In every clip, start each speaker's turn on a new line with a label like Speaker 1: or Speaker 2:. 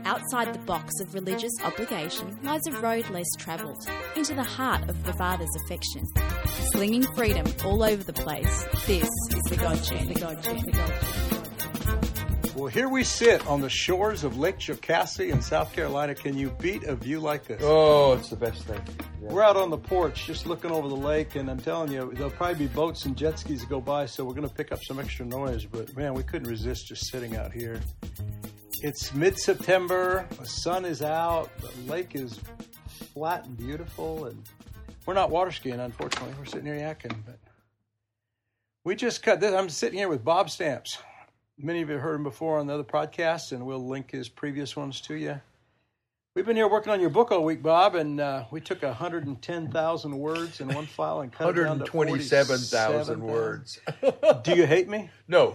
Speaker 1: Outside the box of religious obligation lies a road less travelled, into the heart of the Father's affection. Slinging freedom all over the place, this is the God Journey.
Speaker 2: Well, here we sit on the shores of Lake Jocassee in South Carolina. Can you beat a view like this?
Speaker 3: Oh, it's the best thing. Yeah.
Speaker 2: We're out on the porch just looking over the lake, and I'm telling you, there'll probably be boats and jet skis that go by, so we're going to pick up some extra noise. But, man, we couldn't resist just sitting out here. It's mid-September. The sun is out. The lake is flat and beautiful. And we're not water skiing, unfortunately. We're sitting here yakking. But we just cut this. I'm sitting here with Bob Stamps. Many of you have heard him before on the other podcasts, and we'll link his previous ones to you. We've been here working on your book all week, Bob, and we took 110,000 words in one file and cut it down to
Speaker 3: 127,000 words.
Speaker 2: Do you hate me?
Speaker 3: No.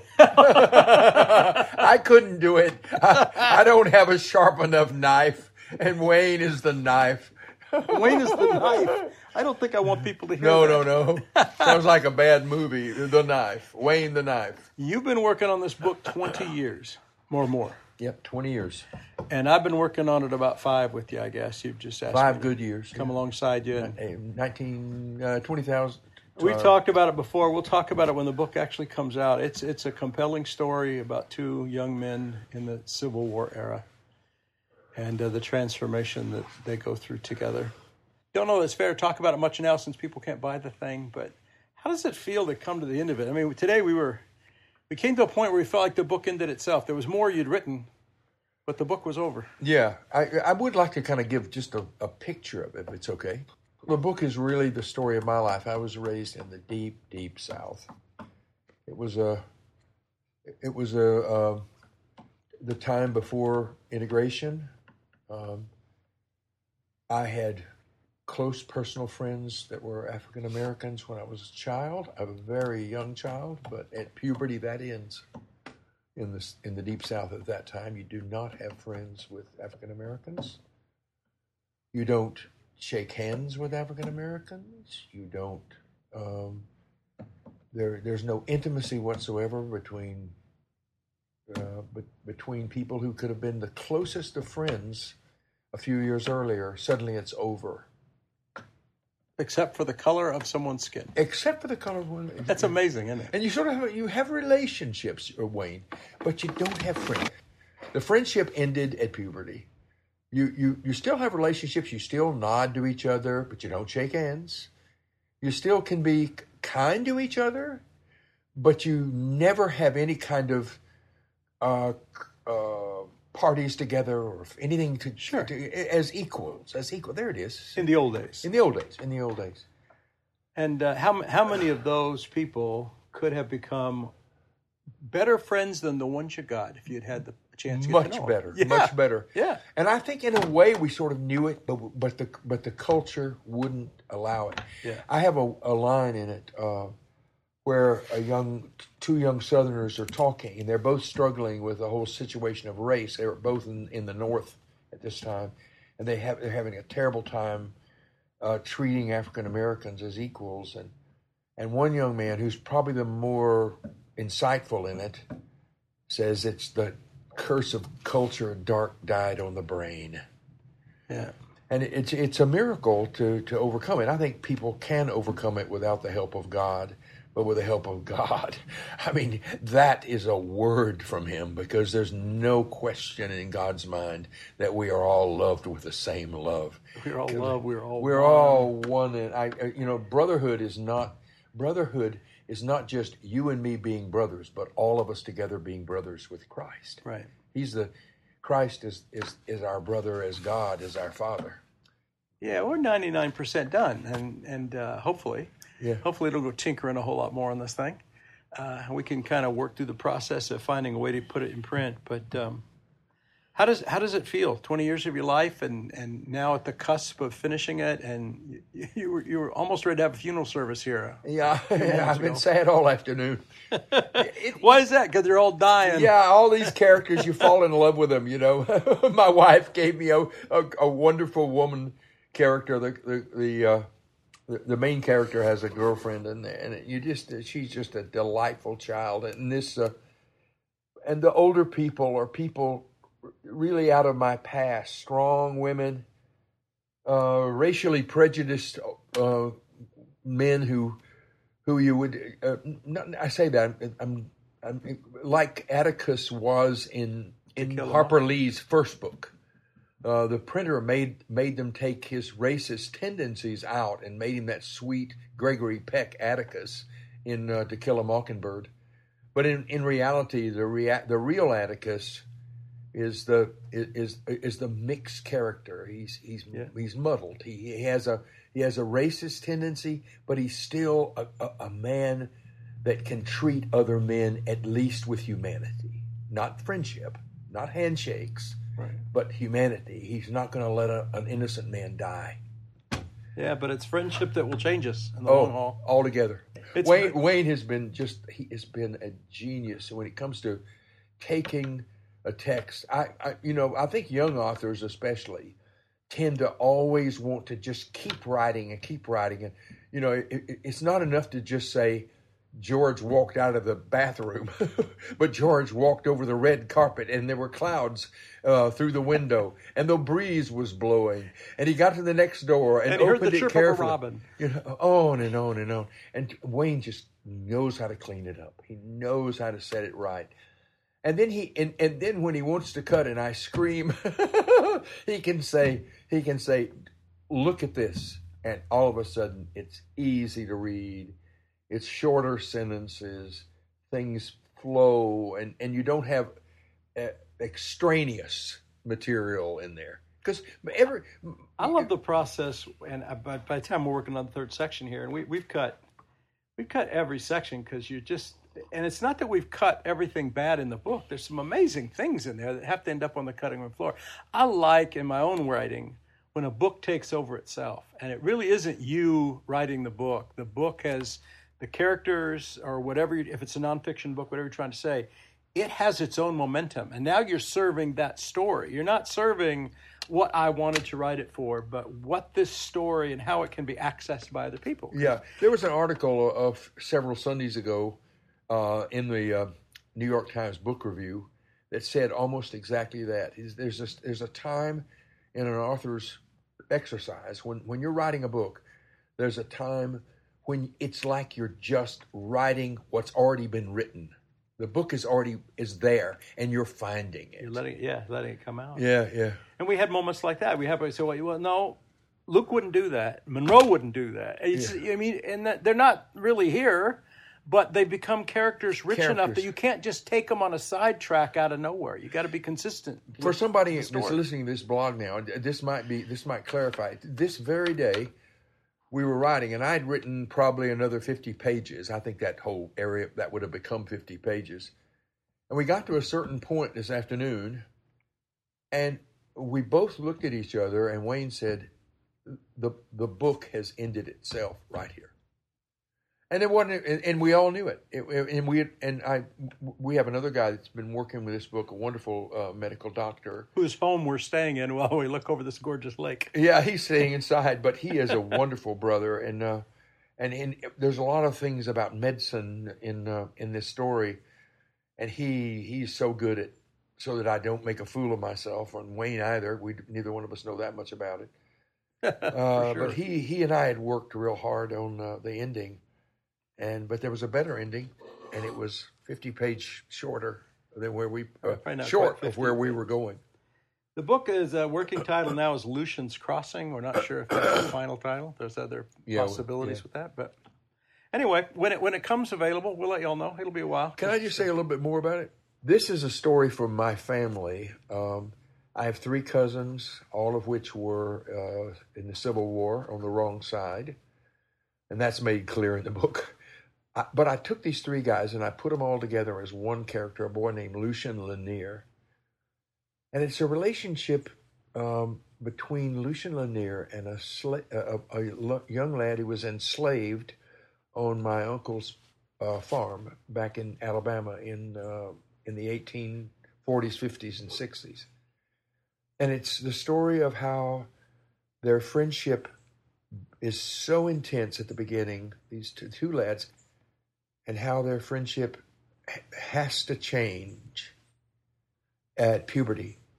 Speaker 3: I couldn't do it. I don't have a sharp enough knife, and Wayne is the knife.
Speaker 2: Wayne is the knife. I don't think I want people to hear that.
Speaker 3: No. Sounds like a bad movie. The Knife. Wayne the Knife.
Speaker 2: You've been working on this book 20 years, more.
Speaker 3: Yep, 20 years.
Speaker 2: And I've been working on it about 5 with you, I guess. You've just asked
Speaker 3: 5
Speaker 2: me
Speaker 3: good years.
Speaker 2: Come alongside you.
Speaker 3: 20,000.
Speaker 2: We've talked about it before. We'll talk about it when the book actually comes out. It's a compelling story about 2 young men in the Civil War era and the transformation that they go through together. Don't know that it's fair to talk about it much now since people can't buy the thing, but how does it feel to come to the end of it? I mean, today we came to a point where we felt like the book ended itself. There was more you'd written, but the book was over.
Speaker 3: Yeah, I would like to kind of give just a picture of it, if it's okay. The book is really the story of my life. I was raised in the deep, deep South. It was the time before integration. I had close personal friends that were African Americans when I was a child. I was a very young child, but at puberty that ends. In the deep South at that time, you do not have friends with African Americans. You don't shake hands with African Americans. You don't. There's no intimacy whatsoever between people who could have been the closest of friends a few years earlier. Suddenly, it's over.
Speaker 2: Except for the color of someone's skin.
Speaker 3: Except for the color of one.
Speaker 2: That's amazing, isn't it?
Speaker 3: And you sort of have relationships, Wayne, but you don't have friends. The friendship ended at puberty. You still have relationships. You still nod to each other, but you don't shake hands. You still can be kind to each other, but you never have any kind of parties together or anything as equals. There it is.
Speaker 2: In the old days.
Speaker 3: In the old days.
Speaker 2: And how many of those people could have become better friends than the ones you got if you'd had the chance to get to know them?
Speaker 3: Much better.
Speaker 2: Yeah.
Speaker 3: And I think in a way we sort of knew it, but the culture wouldn't allow it.
Speaker 2: Yeah.
Speaker 3: I have a line in it where two young Southerners are talking, and they're both struggling with the whole situation of race. They were both in the North at this time, and they're having a terrible time treating African Americans as equals. And one young man, who's probably the more insightful in it, says it's the curse of culture, dark dyed on the brain.
Speaker 2: Yeah.
Speaker 3: And it's a miracle to overcome it. I think people can overcome it without the help of God. But with the help of God, I mean, that is a word from him, because there's no question in God's mind that we are all loved with the same love.
Speaker 2: We're all loved. We're
Speaker 3: all one. And brotherhood is not just you and me being brothers, but all of us together being brothers with Christ.
Speaker 2: Right.
Speaker 3: Christ is our brother, as God is our Father.
Speaker 2: Yeah, we're 99% done, and hopefully.
Speaker 3: Yeah.
Speaker 2: Hopefully it'll go tinkering a whole lot more on this thing. We can kind of work through the process of finding a way to put it in print. But how does it feel? 20 years of your life, and now at the cusp of finishing it, and you were almost ready to have a funeral service here.
Speaker 3: Yeah, I've been sad all afternoon.
Speaker 2: Why is that? Because they're all dying.
Speaker 3: Yeah, all these characters, you fall in love with them. You know, my wife gave me a wonderful woman character. The main character has a girlfriend, and she's just a delightful child. And and the older people are people really out of my past. Strong women, racially prejudiced men who you would. I say that I'm like Atticus was in Harper Lee's first book. The printer made them take his racist tendencies out and made him that sweet Gregory Peck Atticus in To Kill a Mockingbird. But in reality, the real Atticus is the mixed character. He's muddled. He has a racist tendency, but he's still a man that can treat other men at least with humanity, not friendship, not handshakes, right, but humanity. He's not going to let an innocent man die.
Speaker 2: Yeah, but it's friendship that will change us in the long haul.
Speaker 3: Altogether. Wayne has been a genius when it comes to taking a text. I think young authors especially tend to always want to just keep writing. And it's not enough to just say George walked out of the bathroom, but George walked over the red carpet and there were clouds through the window and the breeze was blowing and he got to the next door and
Speaker 2: he
Speaker 3: opened
Speaker 2: heard the
Speaker 3: it
Speaker 2: chirp
Speaker 3: carefully.
Speaker 2: of a robin.
Speaker 3: On and on and on. And Wayne just knows how to clean it up. He knows how to set it right. And then and then when he wants to cut and I scream, he can say, look at this. And all of a sudden it's easy to read. It's shorter sentences, things flow, and you don't have extraneous material in there. Because
Speaker 2: I love the process, and by the time we're working on the third section here, and we've cut every section because and it's not that we've cut everything bad in the book. There's some amazing things in there that have to end up on the cutting room floor. I like in my own writing when a book takes over itself, and it really isn't you writing the book. The book has the characters or whatever, if it's a nonfiction book, whatever you're trying to say, it has its own momentum. And now you're serving that story. You're not serving what I wanted to write it for, but what this story and how it can be accessed by other people.
Speaker 3: Yeah. There was an article of several Sundays ago in the New York Times Book Review that said almost exactly that. There's a time in an author's exercise when you're writing a book, there's a time when it's like you're just writing what's already been written. The book is there, and you're finding it.
Speaker 2: You're letting it come out.
Speaker 3: Yeah.
Speaker 2: And we had moments like that. We say, well, no, Luke wouldn't do that. Monroe wouldn't do that. I mean, and they're not really here, but they become characters enough that you can't just take them on a sidetrack out of nowhere. You got to be consistent.
Speaker 3: For somebody that's listening to this blog now, this might clarify. This very day, we were writing, and I had written probably another 50 pages. I think that whole area, that would have become 50 pages. And we got to a certain point this afternoon, and we both looked at each other, and Wayne said, the book has ended itself right here. And it wasn't, and we all knew it. We have another guy that's been working with this book, a wonderful medical doctor,
Speaker 2: whose home we're staying in while we look over this gorgeous lake.
Speaker 3: Yeah, he's staying inside, but he is a wonderful brother, and there's a lot of things about medicine in this story, and he's so good at so that I don't make a fool of myself, and Wayne either. Neither one of us know that much about it. Sure. But he and I had worked real hard on the ending. But there was a better ending, and it was 50-page shorter than where we of where we were going.
Speaker 2: The book is working title now is Lucian's Crossing. We're not sure if that's the final title. There's other possibilities with that, but anyway, when it comes available, we'll let y'all know. It'll be a while.
Speaker 3: Can I just say a little bit more about it? This is a story from my family. I have 3 cousins, all of which were in the Civil War on the wrong side, and that's made clear in the book. But I took these 3 guys and I put them all together as one character, a boy named Lucian Lanier. And it's a relationship between Lucian Lanier and a young lad who was enslaved on my uncle's farm back in Alabama in the 1840s, 50s, and 60s. And it's the story of how their friendship is so intense at the beginning, these two lads, and how their friendship has to change at puberty.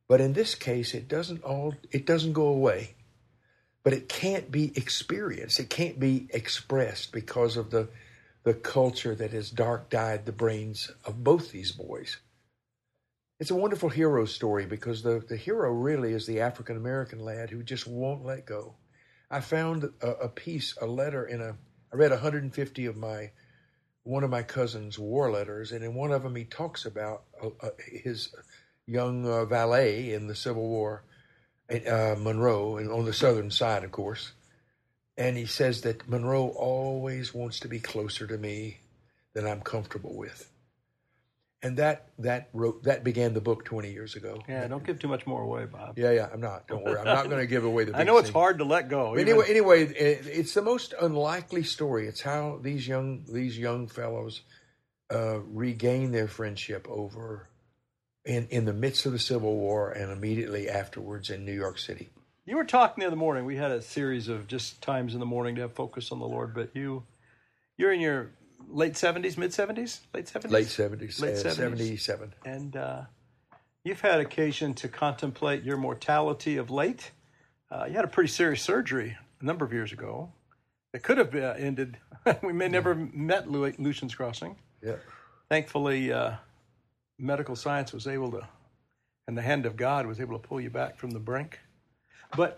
Speaker 3: But in this case, it doesn't go away. But it can't be experienced. It can't be expressed because of the culture that has dark-dyed the brains of both these boys. It's a wonderful hero story because the hero really is the African-American lad who just won't let go. I found a letter I read 150 of one of my cousin's war letters, and in one of them he talks about his young valet in the Civil War, Monroe, and on the southern side, of course. And he says that Monroe always wants to be closer to me than I'm comfortable with. And that began the book 20 years ago.
Speaker 2: Yeah, don't give too much more away, Bob.
Speaker 3: Yeah, I'm not. Don't worry. I'm not going to give away the big
Speaker 2: I know it's
Speaker 3: thing.
Speaker 2: hard to let go.
Speaker 3: Anyway, it's the most unlikely story. It's how these young fellows regain their friendship over in the midst of the Civil War and immediately afterwards in New York City.
Speaker 2: You were talking the other morning. We had a series of just times in the morning to have focus on the Lord, but you're in your late 70s, mid-70s? Late 70s?
Speaker 3: Late 70s.
Speaker 2: Late 70s.
Speaker 3: 77.
Speaker 2: And you've had occasion to contemplate your mortality of late. You had a pretty serious surgery a number of years ago. It could have ended. We may never met Lucian's Crossing.
Speaker 3: Yeah.
Speaker 2: Thankfully, medical science was able to, and the hand of God was able to pull you back from the brink. But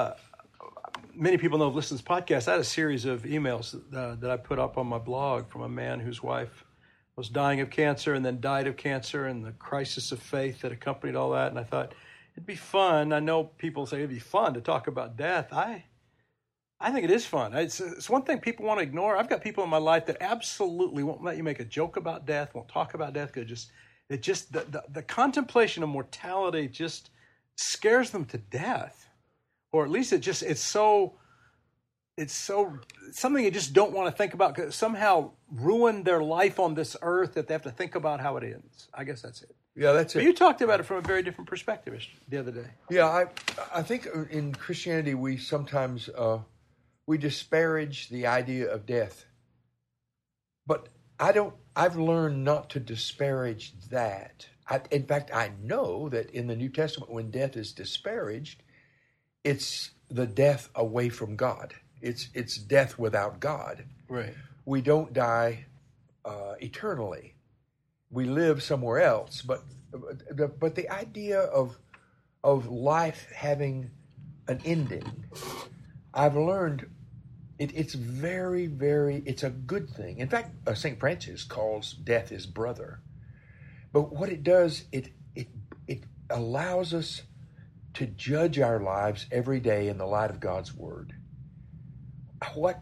Speaker 2: many people know have listened to this podcast. I had a series of emails that I put up on my blog from a man whose wife was dying of cancer and then died of cancer, and the crisis of faith that accompanied all that. And I thought it'd be fun. I know people say it'd be fun to talk about death. I think it is fun. It's one thing people want to ignore. I've got people in my life that absolutely won't let you make a joke about death, won't talk about death, because the contemplation of mortality just scares them to death. Or at least it's so something you just don't want to think about, because somehow ruin their life on this earth that they have to think about how it ends. I guess that's it.
Speaker 3: Yeah, that's it.
Speaker 2: But you talked about it from a very different perspective the other day.
Speaker 3: Yeah, I think in Christianity we sometimes we disparage the idea of death, but I've learned not to disparage that. In fact, I know that in the New Testament, when death is disparaged, it's the death away from God. It's death without God.
Speaker 2: Right.
Speaker 3: We don't die eternally. We live somewhere else. But the idea of life having an ending, I've learned it's very, very, it's a good thing. In fact, St. Francis calls death his brother. But what it does, it allows us to judge our lives every day in the light of God's Word. What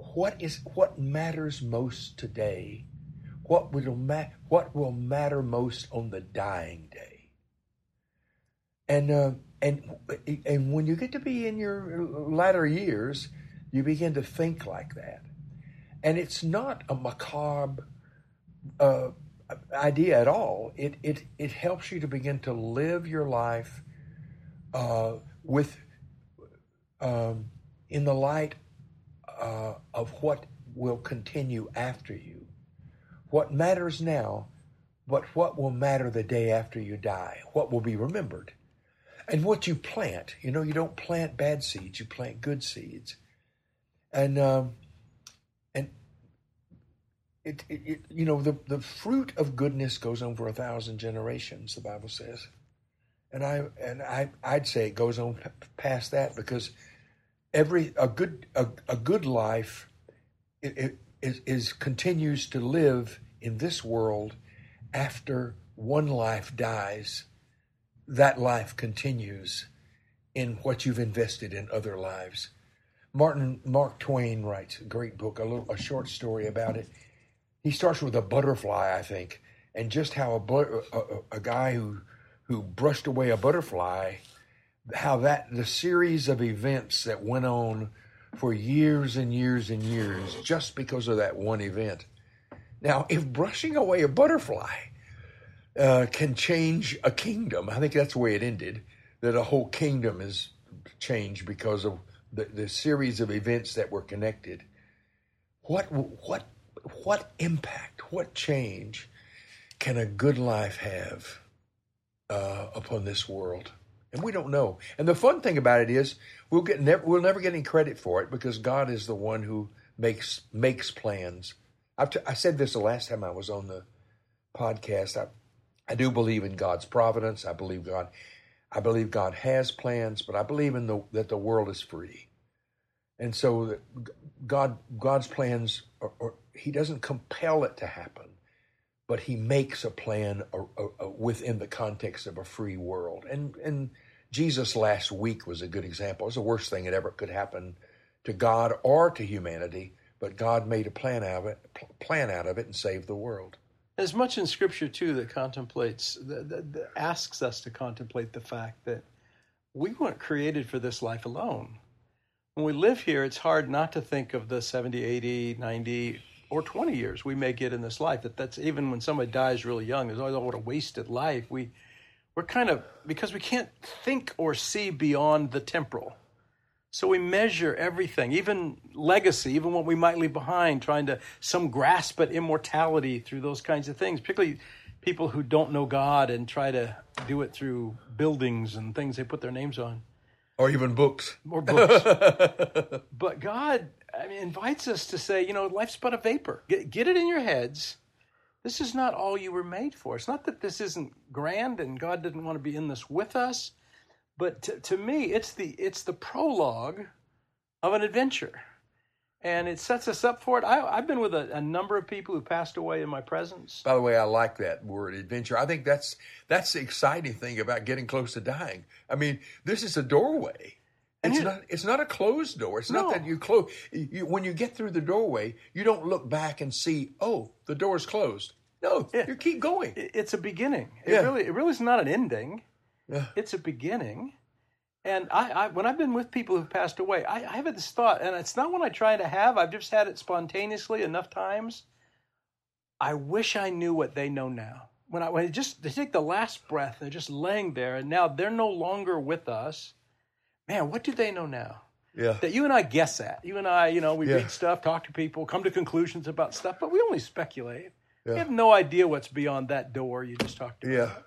Speaker 3: matters most today? What will matter most on the dying day? And when you get to be in your latter years, you begin to think like that. And it's not a macabre idea at all. It helps you to begin to live your life in the light of what will continue after you. What matters now, but what will matter the day after you die? What will be remembered? And what you plant. You don't plant bad seeds, you plant good seeds. And the fruit of goodness goes on for 1,000 generations, the Bible says. And I'd say it goes on past that, because a good life continues to live in this world after one life dies. That life continues in what you've invested in other lives. Mark Twain writes a great book, a short story about it. He starts with a butterfly, I think, and just how a guy who brushed away a butterfly, how the series of events that went on for years and years and years just because of that one event. Now, if brushing away a butterfly can change a kingdom, I think that's the way it ended, that a whole kingdom is changed because of the series of events that were connected. What impact, what change can a good life have? upon this world. And we don't know. And the fun thing about it is we'll never get any credit for it because God is the one who makes plans. I said this the last time I was on the podcast. I do believe in God's providence. I believe God has plans, but I believe that the world is free. And so God's plans, he doesn't compel it to happen, but he makes a plan within the context of a free world. And Jesus last week was a good example. It was the worst thing that ever could happen to God or to humanity, but God made a plan out of it and saved the world.
Speaker 2: There's much in Scripture, too, that contemplates, that asks us to contemplate the fact that we weren't created for this life alone. When we live here, it's hard not to think of the 70, 80, 90, or 20 years we may get in this life. That's even when somebody dies really young, there's always, oh, what a wasted life. We're kind of, because we can't think or see beyond the temporal. So we measure everything, even legacy, even what we might leave behind, trying to some grasp at immortality through those kinds of things, particularly people who don't know God and try to do it through buildings and things they put their names on.
Speaker 3: Or even books.
Speaker 2: Or books. But God, invites us to say, life's but a vapor. Get it in your heads. This is not all you were made for. It's not that this isn't grand and God didn't want to be in this with us. But to me, it's the prologue of an adventure. And it sets us up for it. I've been with a number of people who passed away in my presence.
Speaker 3: By the way, I like that word, adventure. I think that's the exciting thing about getting close to dying. I mean, this is a doorway. It's not a closed door. It's not that you close. When you get through the doorway, you don't look back and see, oh, the door's closed. No, you keep going.
Speaker 2: It's a beginning. It really is not an ending.
Speaker 3: Yeah.
Speaker 2: It's a beginning. And I when I've been with people who've passed away, I have this thought, and it's not one I try to have. I've just had it spontaneously enough times. I wish I knew what they know now. When they take the last breath, they're just laying there, and now they're no longer with us. Man, what do they know now?
Speaker 3: Yeah.
Speaker 2: That you and I guess at. You and I, we read stuff, talk to people, come to conclusions about stuff, but we only speculate.
Speaker 3: Yeah.
Speaker 2: We have no idea what's beyond that door you just talked about.
Speaker 3: Yeah.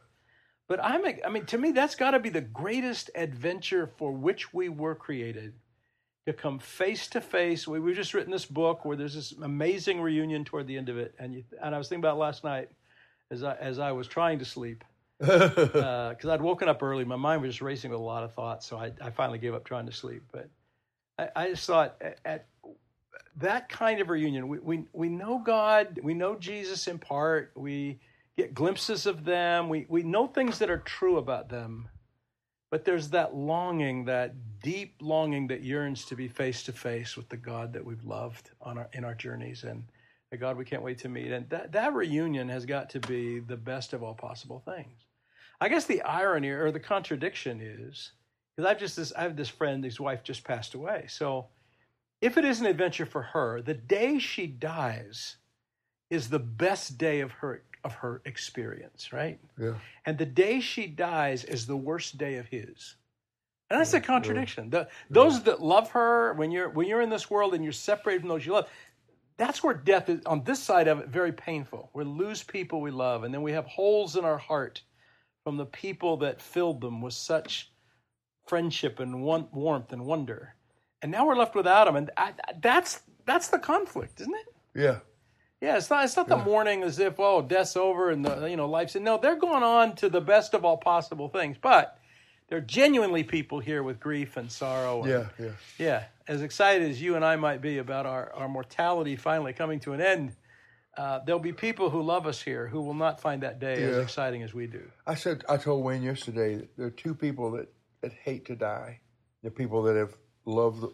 Speaker 2: But to me, that's got to be the greatest adventure for which we were created, to come face to face. We've just written this book where there's this amazing reunion toward the end of it, and I was thinking about it last night as I was trying to sleep because I'd woken up early. My mind was just racing with a lot of thoughts, so I finally gave up trying to sleep. But I just thought at that kind of reunion, we know God, we know Jesus in part, we get glimpses of them. We know things that are true about them. But there's that longing, that deep longing that yearns to be face to face with the God that we've loved in our journeys and the God we can't wait to meet. And that reunion has got to be the best of all possible things. I guess the irony or the contradiction is, because I have this friend whose wife just passed away. So if it is an adventure for her, the day she dies is the best day of her experience, right?
Speaker 3: Yeah.
Speaker 2: And the day she dies is the worst day of his. And that's a contradiction. Those that love her, when you're in this world and you're separated from those you love, that's where death is, on this side of it, very painful. We lose people we love, and then we have holes in our heart from the people that filled them with such friendship and warmth and wonder. And now we're left without them, and that's the conflict, isn't it?
Speaker 3: Yeah.
Speaker 2: Yeah, it's not the mourning as if, death's over and life's in. No, they're going on to the best of all possible things. But there are genuinely people here with grief and sorrow. And, yeah. As excited as you and I might be about our mortality finally coming to an end, there'll be people who love us here who will not find that day as exciting as we do.
Speaker 3: I told Wayne yesterday that there are two people that hate to die. The people that have loved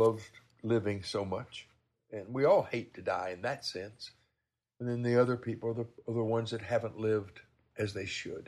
Speaker 3: living so much. And we all hate to die in that sense. And then the other people are the ones that haven't lived as they should,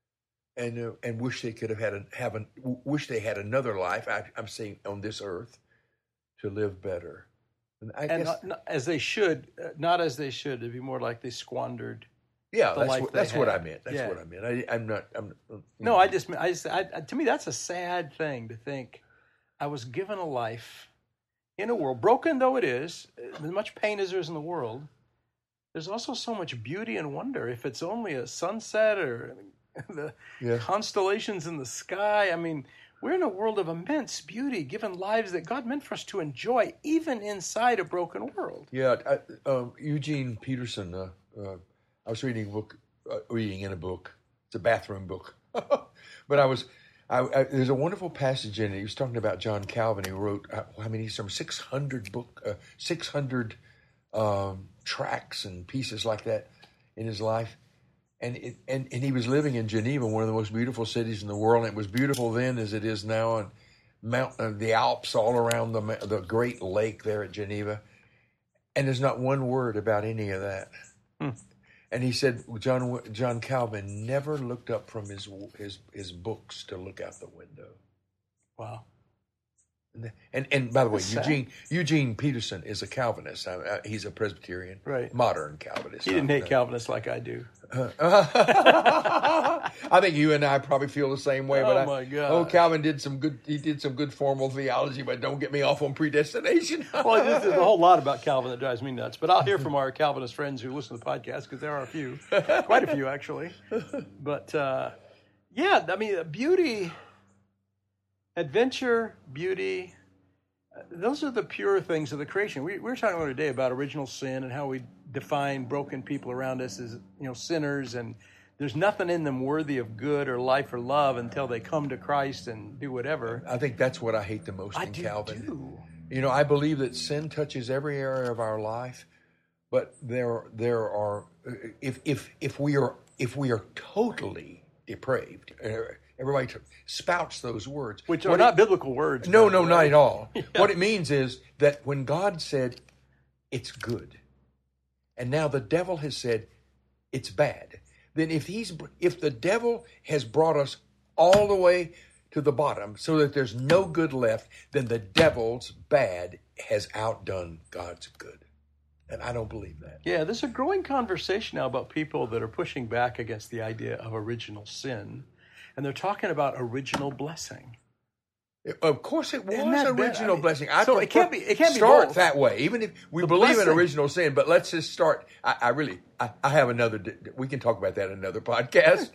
Speaker 3: and wish they could have wish they had another life. I'm saying on this earth to live better, and I guess
Speaker 2: not as they should, not as they should. It'd be more like they squandered.
Speaker 3: Yeah, that's what I meant. That's what I meant. I'm not.
Speaker 2: No, I to me that's a sad thing to think. I was given a life in a world broken though it is, as much pain as there is in the world. There's also so much beauty and wonder. If it's only a sunset or the constellations in the sky. I mean, we're in a world of immense beauty, given lives that God meant for us to enjoy, even inside a broken world.
Speaker 3: Yeah, Eugene Peterson. I was reading in a book. It's a bathroom book, but there's a wonderful passage in it. He was talking about John Calvin. He wrote, some 600 tracts and pieces like that in his life. And he was living in Geneva, one of the most beautiful cities in the world. And it was beautiful then as it is now, and the Alps all around the Great Lake there at Geneva. And there's not one word about any of that. And he said John Calvin never looked up from his books to look out the window.
Speaker 2: Wow.
Speaker 3: And by the way, Eugene Peterson is a Calvinist. He's a Presbyterian,
Speaker 2: right?
Speaker 3: Modern Calvinist.
Speaker 2: He didn't hate Calvinists like I do.
Speaker 3: I think you and I probably feel the same way. But
Speaker 2: my God!
Speaker 3: Calvin did some good. He did some good formal theology, but don't get me off on predestination.
Speaker 2: Well, there's a whole lot about Calvin that drives me nuts. But I'll hear from our Calvinist friends who listen to the podcast, because there are a few, quite a few actually. But beauty. Adventure, beauty, those are the pure things of the creation. We were talking today about original sin and how we define broken people around us as, sinners, and there's nothing in them worthy of good or life or love until they come to Christ and do whatever.
Speaker 3: I think that's what I hate the most in Calvin.
Speaker 2: Too.
Speaker 3: I believe that sin touches every area of our life, but there are if we are totally depraved. Everybody spouts those words.
Speaker 2: Which are not biblical words.
Speaker 3: No, not at all. Yeah. What it means is that when God said, it's good, and now the devil has said, it's bad, then if the devil has brought us all the way to the bottom so that there's no good left, then the devil's bad has outdone God's good. And I don't believe that.
Speaker 2: Yeah, there's a growing conversation now about people that are pushing back against the idea of original sin. And they're talking about original blessing.
Speaker 3: Of course, it was original blessing.
Speaker 2: It can't be
Speaker 3: start
Speaker 2: both.
Speaker 3: That way. Even if we believe in original sin, but let's just start. I have another. We can talk about that in another podcast.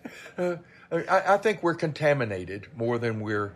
Speaker 3: I think we're contaminated more than we're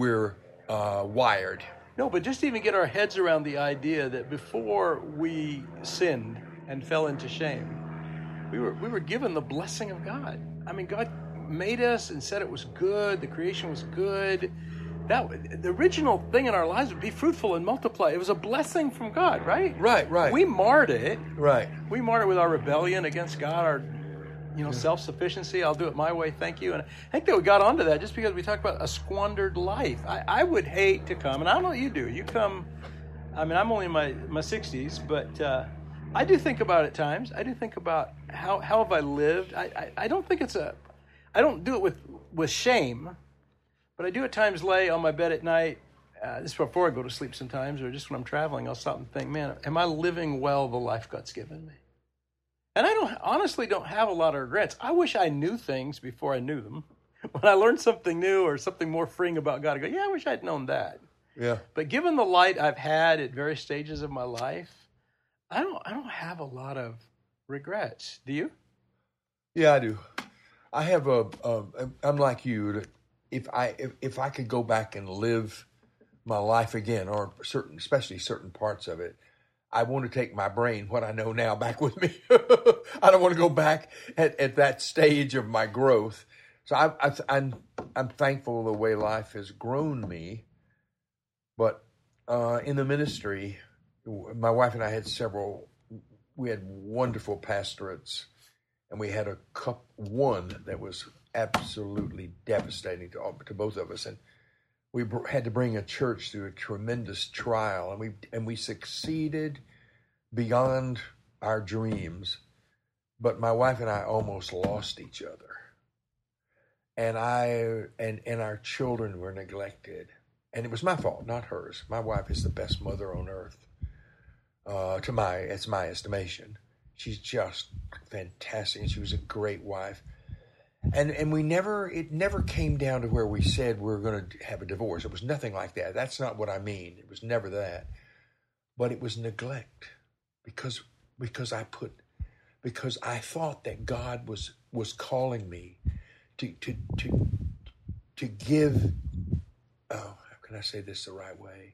Speaker 3: wired.
Speaker 2: No, but just to even get our heads around the idea that before we sinned and fell into shame, we were given the blessing of God. I mean, God made us and said it was good. The creation was good. The original thing in our lives would be fruitful and multiply. It was a blessing from God, right?
Speaker 3: Right.
Speaker 2: We marred it.
Speaker 3: Right.
Speaker 2: We marred it with our rebellion against God, our self-sufficiency. I'll do it my way, thank you. And I think that we got onto that just because we talked about a squandered life. I would hate to come, and I don't know what you do. You come, I'm only in my 60s, but I do think about it at times. I do think about how have I lived. I don't think I don't do it with shame, but I do at times lay on my bed at night, this is before I go to sleep sometimes, or just when I'm traveling, I'll stop and think, man, am I living well the life God's given me? And I honestly don't have a lot of regrets. I wish I knew things before I knew them. When I learned something new or something more freeing about God, I go, yeah, I wish I'd known that.
Speaker 3: Yeah.
Speaker 2: But given the light I've had at various stages of my life, I don't have a lot of regrets. Do you?
Speaker 3: Yeah, I do. I have I'm like you. If I could go back and live my life again, or especially certain parts of it, I want to take my brain, what I know now, back with me. I don't want to go back at that stage of my growth. So I'm thankful the way life has grown me. But in the ministry, my wife and I had we had wonderful pastorates. And we had one that was absolutely devastating to both of us. And we had to bring a church through a tremendous trial. And we succeeded beyond our dreams. But my wife and I almost lost each other. And our children were neglected. And it was my fault, not hers. My wife is the best mother on earth. It's my estimation. She's just fantastic, and she was a great wife. And it never came down to where we said we're going to have a divorce. It was nothing like that. That's not what I mean. It was never that. But it was neglect because I thought that God was calling me to give. Oh, how can I say this the right way?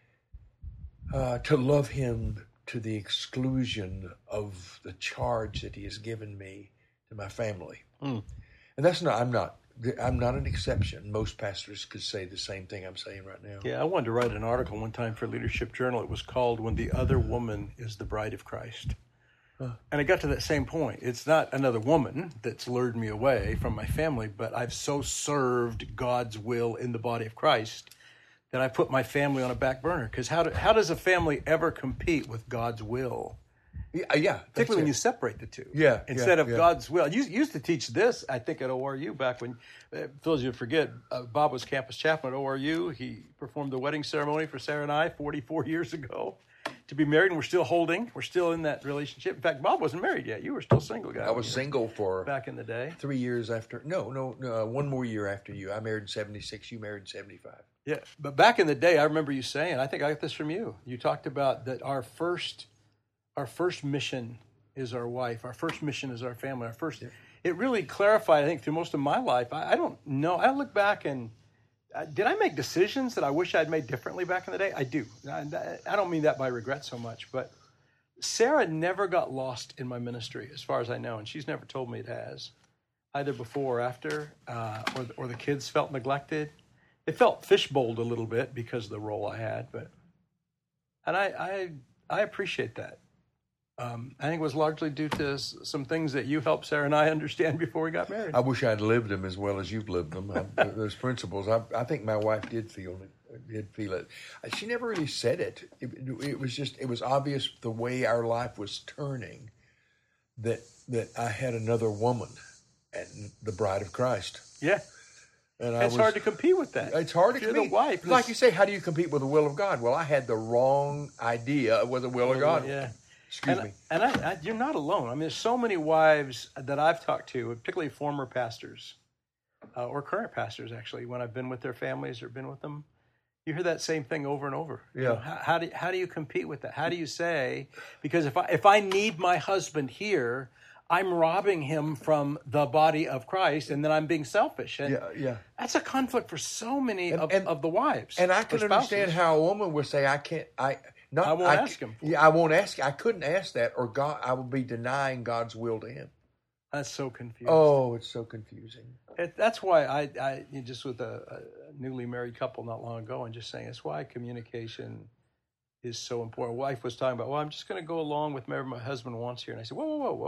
Speaker 3: To love Him to the exclusion of the charge that He has given me to my family. And that's not. I'm not an exception. Most pastors could say the same thing I'm saying right now.
Speaker 2: Yeah, I wanted to write an article one time for Leadership Journal. It was called "When the Other Woman is the Bride of Christ." And I got to that same point. It's not another woman that's lured me away from my family, but I've so served God's will in the body of Christ that I put my family on a back burner. Because how does a family ever compete with God's will?
Speaker 3: Yeah,
Speaker 2: particularly when you separate the two.
Speaker 3: Yeah,
Speaker 2: instead of God's will. You used to teach this, I think, at ORU back when, for those of you who forget, Bob was campus chaplain at ORU. He performed the wedding ceremony for Sarah and I 44 years ago to be married, and we're still in that relationship. In fact, Bob wasn't married yet. You were still single, guy.
Speaker 3: I was single for
Speaker 2: back in the day.
Speaker 3: 3 years after. No, one more year after you. I married in 76. You married in 75.
Speaker 2: Yeah, but back in the day, I remember you saying, I think I got this from you. You talked about that our first mission is our wife. Our first mission is our family. It really clarified, I think, through most of my life. I don't know. I look back and did I make decisions that I wish I'd made differently back in the day? I do. I don't mean that by regret so much, but Sarah never got lost in my ministry, as far as I know, and she's never told me it has, either before or after, or the kids felt neglected. They felt fishbowled a little bit because of the role I had, and I appreciate that. I think it was largely due to some things that you helped Sarah and I understand before we got married.
Speaker 3: I wish I'd lived them as well as you've lived them. Those principles. I think my wife did feel it. She never really said it. It was obvious the way our life was turning that I had another woman and the bride of Christ.
Speaker 2: Yeah. And it's hard to compete with that.
Speaker 3: It's hard to
Speaker 2: compete.
Speaker 3: You're the wife. Like you say, how do you compete with the will of God? Well, I had the wrong idea of what the will of God was.
Speaker 2: Yeah.
Speaker 3: Excuse me.
Speaker 2: And you're not alone. I mean, there's so many wives that I've talked to, particularly former pastors or current pastors, actually, when I've been with their families or been with them. You hear that same thing over and over.
Speaker 3: Yeah.
Speaker 2: You know, how do you compete with that? How do you say, because if I need my husband here, I'm robbing him from the body of Christ, and then I'm being selfish. And that's a conflict for so many of the wives.
Speaker 3: And I can understand how a woman would say, I won't
Speaker 2: ask him.
Speaker 3: Yeah, I won't ask. I couldn't ask that, or God, I will be denying God's will to him.
Speaker 2: That's so confusing.
Speaker 3: Oh, it's so confusing.
Speaker 2: That's why I just with a newly married couple not long ago, and just saying that's why communication is so important. Wife was talking about, well, I'm just going to go along with whatever my husband wants here, and I said,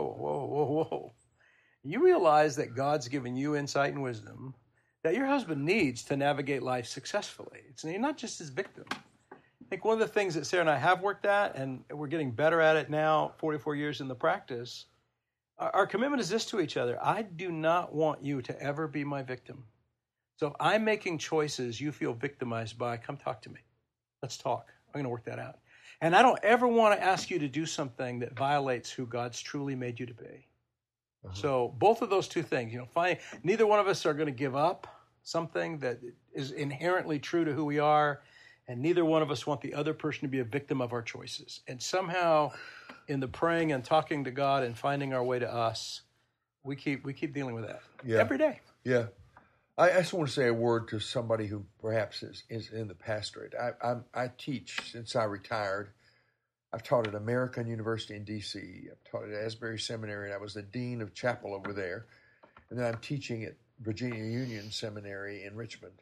Speaker 2: whoa. You realize that God's given you insight and wisdom that your husband needs to navigate life successfully. It's not just his victim. I think one of the things that Sarah and I have worked at, and we're getting better at it now, 44 years in the practice, our commitment is this to each other. I do not want you to ever be my victim. So if I'm making choices you feel victimized by, come talk to me. Let's talk. I'm going to work that out. And I don't ever want to ask you to do something that violates who God's truly made you to be. Uh-huh. So both of those two things, neither one of us are going to give up something that is inherently true to who we are. And neither one of us want the other person to be a victim of our choices. And somehow, in the praying and talking to God and finding our way to us, we keep dealing with that every day.
Speaker 3: Yeah. I just want to say a word to somebody who perhaps is in the pastorate. I teach since I retired. I've taught at American University in D.C. I've taught at Asbury Seminary, and I was the dean of chapel over there. And then I'm teaching at Virginia Union Seminary in Richmond.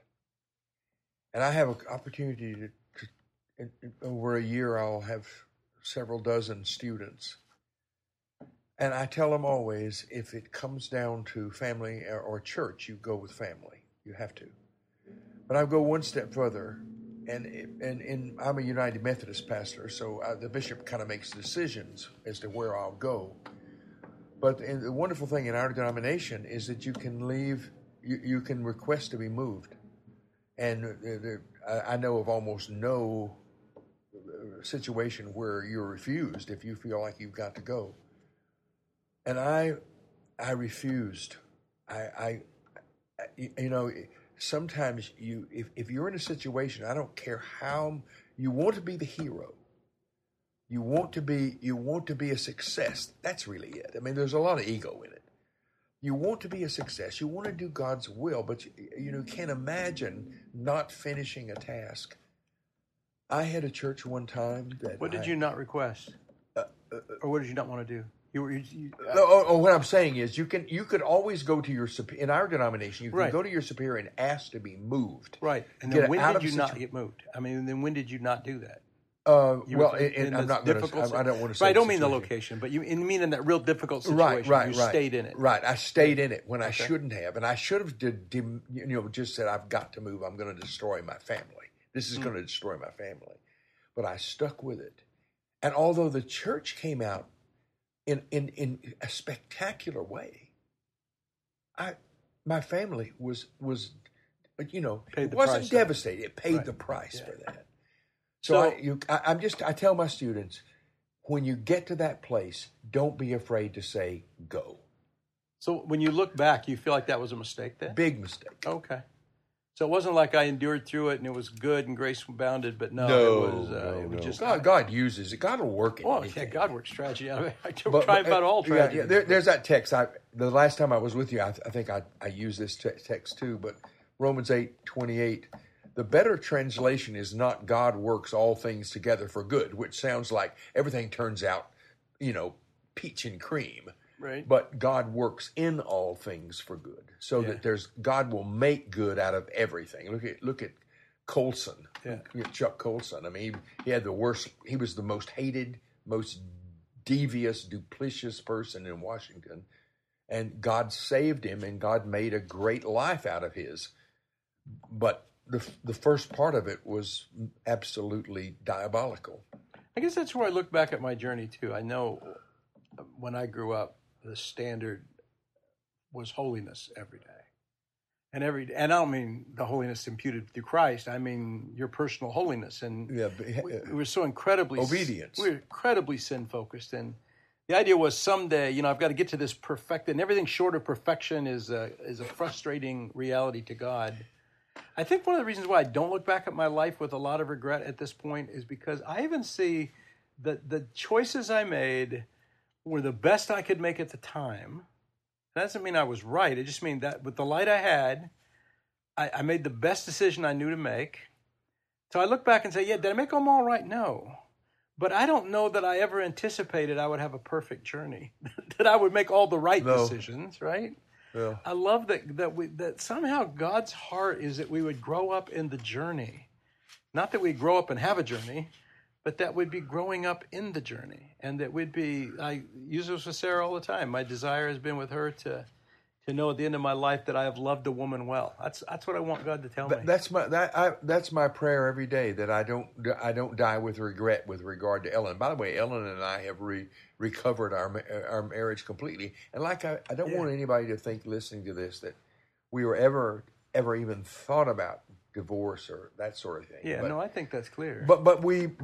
Speaker 3: And I have an opportunity to over a year, I'll have several dozen students. And I tell them always, if it comes down to family or church, you go with family. You have to. But I go one step further, and I'm a United Methodist pastor, so the bishop kind of makes decisions as to where I'll go. But the wonderful thing in our denomination is that you can leave, you can request to be moved. And I know of almost no situation where you're refused if you feel like you've got to go. And I refused. Sometimes if you're in a situation, I don't care how you want to be the hero. You want to be a success. That's really it. I mean, there's a lot of ego in it. You want to be a success. You want to do God's will, but you can't imagine not finishing a task. I had a church one time that.
Speaker 2: What did you not request, or what did you not want to do?
Speaker 3: What I'm saying is, you could always go to your in our denomination. You can go to your superior and ask to be moved.
Speaker 2: Right, and then when did you not get moved? I mean, then when did you not do that?
Speaker 3: I'm not going to. I don't want to say.
Speaker 2: I don't mean the location, but you mean in that real difficult situation.
Speaker 3: Right.
Speaker 2: Stayed in it.
Speaker 3: Right. I stayed in it when I shouldn't have, and I should have just said, "I've got to move. I'm going to destroy my family. This is going to destroy my family." But I stuck with it, and although the church came out in a spectacular way, my family was it wasn't devastated. It paid the price for that. So I tell my students, when you get to that place, don't be afraid to say go.
Speaker 2: So when you look back, you feel like that was a mistake then?
Speaker 3: Big mistake.
Speaker 2: Okay. So it wasn't like I endured through it and it was good and grace abounded, but it was just
Speaker 3: God uses it. God will work it.
Speaker 2: Oh yeah, God works tragedy out of it. I try about all tragedy.
Speaker 3: There's that text. The last time I was with you, I think I used this text too. But Romans 8:28. The better translation is not God works all things together for good, which sounds like everything turns out, peach and cream.
Speaker 2: Right.
Speaker 3: But God works in all things for good, so that God will make good out of everything. Look at Colson, Chuck Colson. I mean, he had the worst. He was the most hated, most devious, duplicitous person in Washington, and God saved him, and God made a great life out of his. But the first part of it was absolutely diabolical.
Speaker 2: I guess that's where I look back at my journey too. I know when I grew up, the standard was holiness every day, and I don't mean the holiness imputed through Christ. I mean your personal holiness, and we were so incredibly
Speaker 3: obedience.
Speaker 2: We were incredibly sin focused, and the idea was someday, I've got to get to this perfect, and everything short of perfection is a frustrating reality to God. I think one of the reasons why I don't look back at my life with a lot of regret at this point is because I even see that the choices I made were the best I could make at the time. That doesn't mean I was right. It just means that with the light I had, I made the best decision I knew to make. So I look back and say, did I make them all right? No. But I don't know that I ever anticipated I would have a perfect journey, that I would make all the right decisions, right?
Speaker 3: Yeah.
Speaker 2: I love that somehow God's heart is that we would grow up in the journey. Not that we grow up and have a journey, but that we'd be growing up in the journey. And that I use this with Sarah all the time. My desire has been with her to know at the end of my life that I have loved a woman well. That's what I want God to tell me.
Speaker 3: That's my prayer every day, that I don't die with regret with regard to Ellen. By the way, Ellen and I have recovered our marriage completely. And I don't want anybody to think listening to this that we were ever even thought about divorce or that sort of thing.
Speaker 2: Yeah, no, I think that's clear.
Speaker 3: But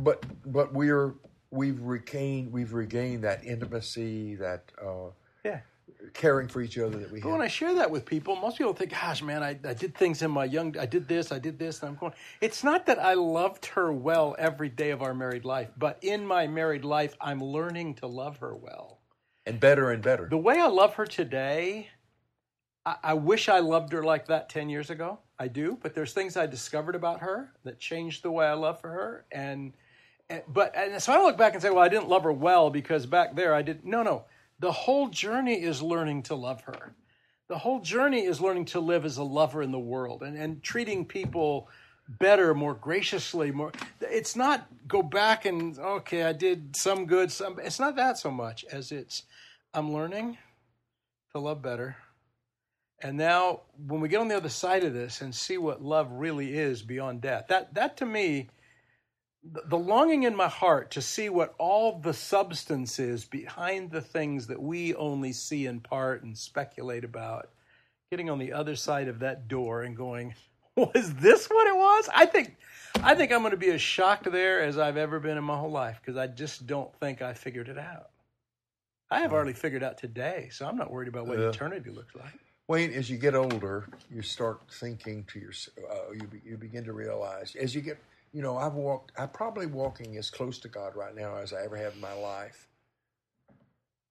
Speaker 3: we've regained that intimacy, that caring for each other that we have.
Speaker 2: But when I share that with people, most people think, gosh, man, I did things in my I did this, and I'm going. It's not that I loved her well every day of our married life, but in my married life, I'm learning to love her well.
Speaker 3: And better and better.
Speaker 2: The way I love her today, I wish I loved her like that 10 years ago. I do, but there's things I discovered about her that changed the way I love for her. And so I look back and say, well, I didn't love her well because back there I did. No. The whole journey is learning to love her. The whole journey is learning to live as a lover in the world and treating people better, more graciously, more. It's not go back and, okay, I did some good, some. It's not that so much as I'm learning to love better. And now when we get on the other side of this and see what love really is beyond death, that to me, the longing in my heart to see what all the substance is behind the things that we only see in part and speculate about, getting on the other side of that door and going, was this what it was? I think I'm going to be as shocked there as I've ever been in my whole life, because I just don't think I figured it out. I have already figured out today, so I'm not worried about what eternity looks like.
Speaker 3: Wayne, as you get older, you start thinking to yourself, you begin to realize, as you get, I'm probably walking as close to God right now as I ever have in my life.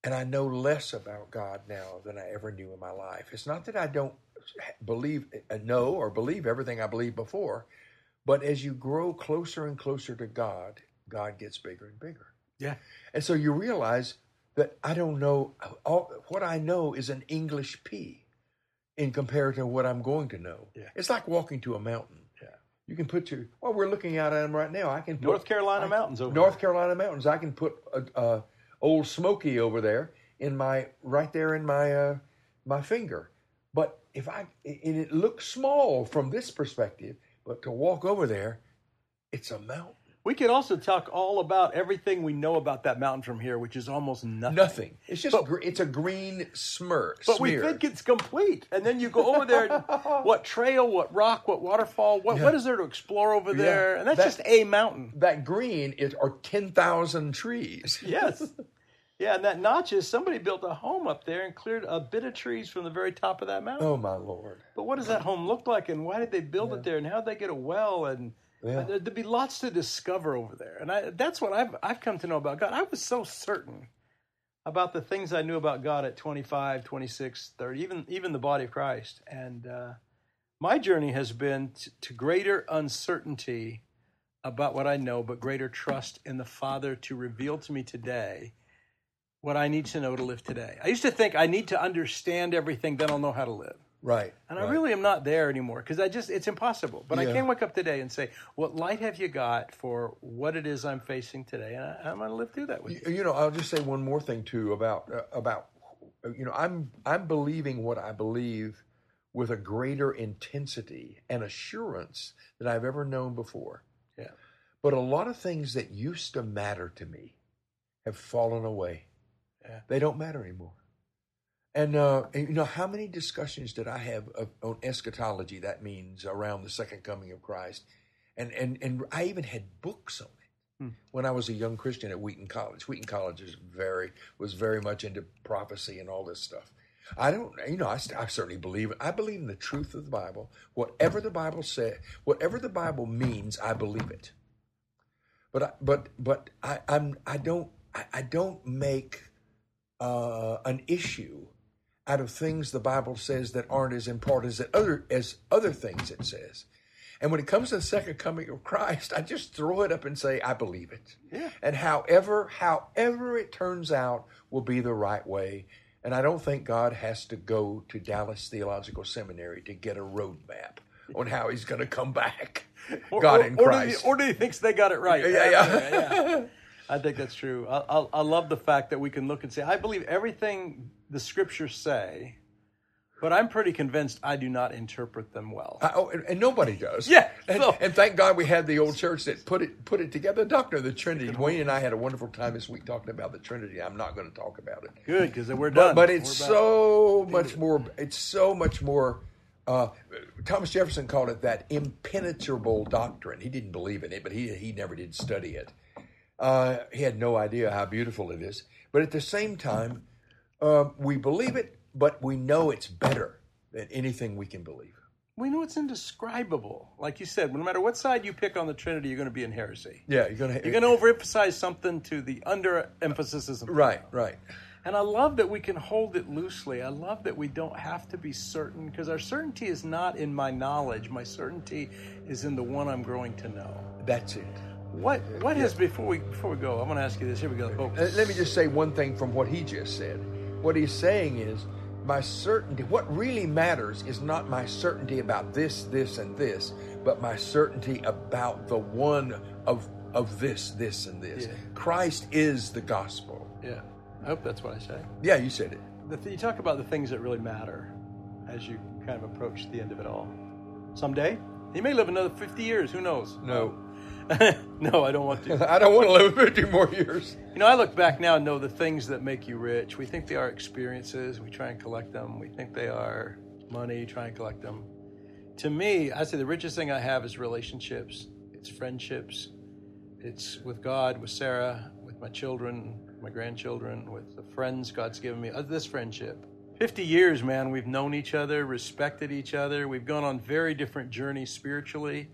Speaker 3: and I know less about God now than I ever knew in my life. It's not that I don't know or believe everything I believed before, but as you grow closer and closer to God, God gets bigger and bigger.
Speaker 2: Yeah.
Speaker 3: And so you realize that I don't know, what I know is an English P in comparison to what I'm going to know.
Speaker 2: Yeah.
Speaker 3: It's like walking to a mountain. Yeah. You can put we're looking out at them right now. I can put
Speaker 2: North Carolina mountains over
Speaker 3: North
Speaker 2: there.
Speaker 3: Carolina mountains. I can put Old Smoky over there right there in my finger. But and it looks small from this perspective, but to walk over there, it's a mountain.
Speaker 2: We could also talk all about everything we know about that mountain from here, which is almost nothing.
Speaker 3: Nothing. It's just it's a green smear.
Speaker 2: But we think it's complete. And then you go over there, what trail, what rock, what waterfall, what is there to explore over there? And that's just a mountain.
Speaker 3: That green are 10,000 trees.
Speaker 2: Yes. Yeah, and that Notches, somebody built a home up there and cleared a bit of trees from the very top of that mountain.
Speaker 3: Oh, my Lord.
Speaker 2: But what does that home look like, and why did they build it there, and how did they get a well, and... Yeah. There'd be lots to discover over there. And that's what I've come to know about God. I was so certain about the things I knew about God at 25, 26, 30, even the body of Christ. And my journey has been to greater uncertainty about what I know, but greater trust in the Father to reveal to me today what I need to know to live today. I used to think I need to understand everything, then I'll know how to live.
Speaker 3: Right.
Speaker 2: And I really am not there anymore because it's impossible. But I can wake up today and say, what light have you got for what it is I'm facing today? And I'm going to live through that with you.
Speaker 3: You know, I'll just say one more thing too about I'm believing what I believe with a greater intensity and assurance than I've ever known before.
Speaker 2: Yeah.
Speaker 3: But a lot of things that used to matter to me have fallen away. Yeah. They don't matter anymore. And how many discussions did I have on eschatology? That means around the second coming of Christ, and I even had books on it when I was a young Christian at Wheaton College. Wheaton College was very much into prophecy and all this stuff. I certainly believe it. I believe in the truth of the Bible. Whatever the Bible says, whatever the Bible means, I believe it. But I don't make an issue out of things the Bible says that aren't as important as other things it says. And when it comes to the second coming of Christ, I just throw it up and say, I believe it.
Speaker 2: Yeah.
Speaker 3: And however it turns out will be the right way. And I don't think God has to go to Dallas Theological Seminary to get a roadmap on how he's going to come back. God in Christ.
Speaker 2: Or do he thinks they got it right?
Speaker 3: Yeah.
Speaker 2: I think that's true. I love the fact that we can look and say, I believe everything the Scriptures say, but I'm pretty convinced I do not interpret them well.
Speaker 3: And nobody does.
Speaker 2: Yeah.
Speaker 3: And thank God we had the old church that put it together. The doctrine of the Trinity. Wayne and I had a wonderful time this week talking about the Trinity. I'm not going to talk about it.
Speaker 2: Good, because we're done.
Speaker 3: But it's so much more. It's so much more. Thomas Jefferson called it that impenetrable doctrine. He didn't believe in it, but he never did study it. He had no idea how beautiful it is. But at the same time, we believe it, but we know it's better than anything we can believe.
Speaker 2: We know it's indescribable. Like you said, no matter what side you pick on the Trinity, you're going to be in heresy.
Speaker 3: Yeah, you're going to
Speaker 2: overemphasize something to the underemphasis.
Speaker 3: Right.
Speaker 2: And I love that we can hold it loosely. I love that we don't have to be certain, because our certainty is not in my knowledge. My certainty is in the one I'm growing to know.
Speaker 3: That's it.
Speaker 2: What has, before we go, I'm going to ask you this. Here we go, folks.
Speaker 3: Let me just say one thing from what he just said. What he's saying is, my certainty, what really matters is not my certainty about this, and this, but my certainty about the one of this, and this. Yeah. Christ is the gospel.
Speaker 2: Yeah. I hope that's what I say.
Speaker 3: Yeah, you said it.
Speaker 2: You talk about the things that really matter as you kind of approach the end of it all. Someday, you may live another 50 years. Who knows?
Speaker 3: No.
Speaker 2: No, I don't want to.
Speaker 3: I don't want to live 50 more years.
Speaker 2: I look back now and know the things that make you rich. We think they are experiences. We try and collect them. We think they are money. Try and collect them. To me, I say the richest thing I have is relationships. It's friendships. It's with God, with Sarah, with my children, my grandchildren, with the friends God's given me. This friendship. 50 years, man, we've known each other, respected each other. We've gone on very different journeys spiritually.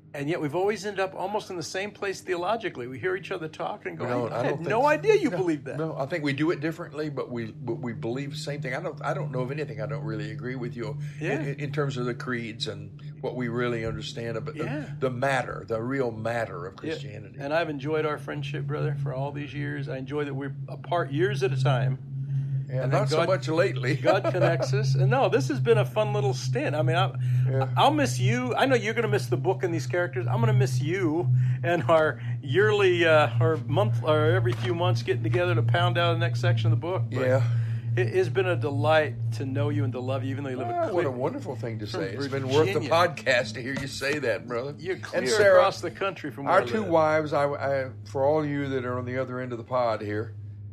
Speaker 2: And yet we've always ended up almost in the same place theologically. We hear each other talk and go, I had no idea you believed that.
Speaker 3: No, I think we do it differently, but we believe the same thing. I don't know of anything I don't really agree with you in terms of the creeds and what we really understand about the real matter of Christianity.
Speaker 2: Yeah. And I've enjoyed our friendship, brother, for all these years. I enjoy that we're apart years at a time.
Speaker 3: Yeah, and not so much lately.
Speaker 2: God connects us. And no, this has been a fun little stint. I mean, I'll miss you. I know you're going to miss the book and these characters. I'm going to miss you and our yearly or every few months getting together to pound out the next section of the book. But it has been a delight to know you and to love you, even though you live in Cleveland.
Speaker 3: What a wonderful thing to say. It's been worth the podcast to hear you say that, brother.
Speaker 2: You're clear and Sarah, across the country from where
Speaker 3: our two wives, for all you that are on the other end of the pod here,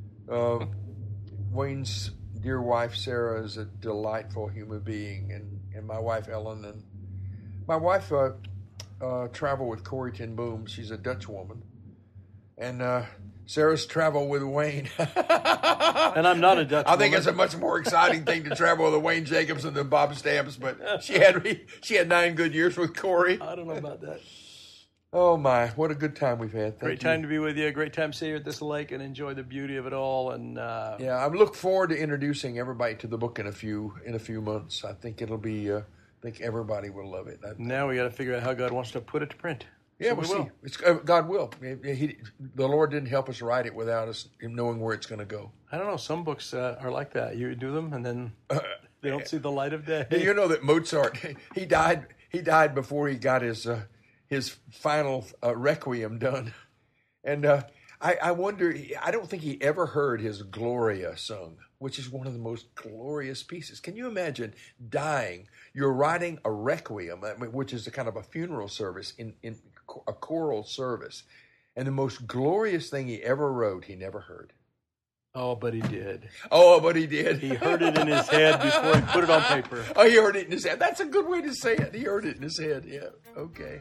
Speaker 3: Wayne's dear wife, Sarah, is a delightful human being, and my wife, Ellen. And my wife traveled with Corrie ten Boom. She's a Dutch woman. And Sarah's traveled with Wayne.
Speaker 2: And I'm not a Dutch woman.
Speaker 3: I think it's a much more exciting thing to travel with Wayne Jacobson than Bob Stamps, but she had 9 good years with Corrie.
Speaker 2: I don't know about that.
Speaker 3: Oh, my. What a good time we've had.
Speaker 2: Great time to be with you. Great time to see you at this lake and enjoy the beauty of it all. And
Speaker 3: I look forward to introducing everybody to the book in a few months. I think it'll be. I think everybody will love it.
Speaker 2: Now we got to figure out how God wants to put it to print.
Speaker 3: Yeah, we'll see. God will. The Lord didn't help us write it without us knowing where it's going to go.
Speaker 2: I don't know. Some books are like that. You do them, and then they don't see the light of day.
Speaker 3: You know that Mozart, he died before he got his final requiem done. And I wonder, I don't think he ever heard his Gloria sung, which is one of the most glorious pieces. Can you imagine dying? You're writing a requiem, which is a kind of a funeral service, in a choral service. And the most glorious thing he ever wrote, he never heard.
Speaker 2: Oh, but he did.
Speaker 3: Oh, but he did.
Speaker 2: He heard it in his head before he put it on paper.
Speaker 3: Oh, he heard it in his head. That's a good way to say it. He heard it in his head. Yeah, okay.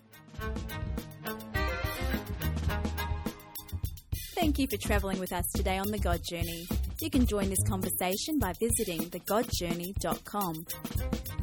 Speaker 1: Thank you for travelling with us today on The God Journey. You can join this conversation by visiting thegodjourney.com.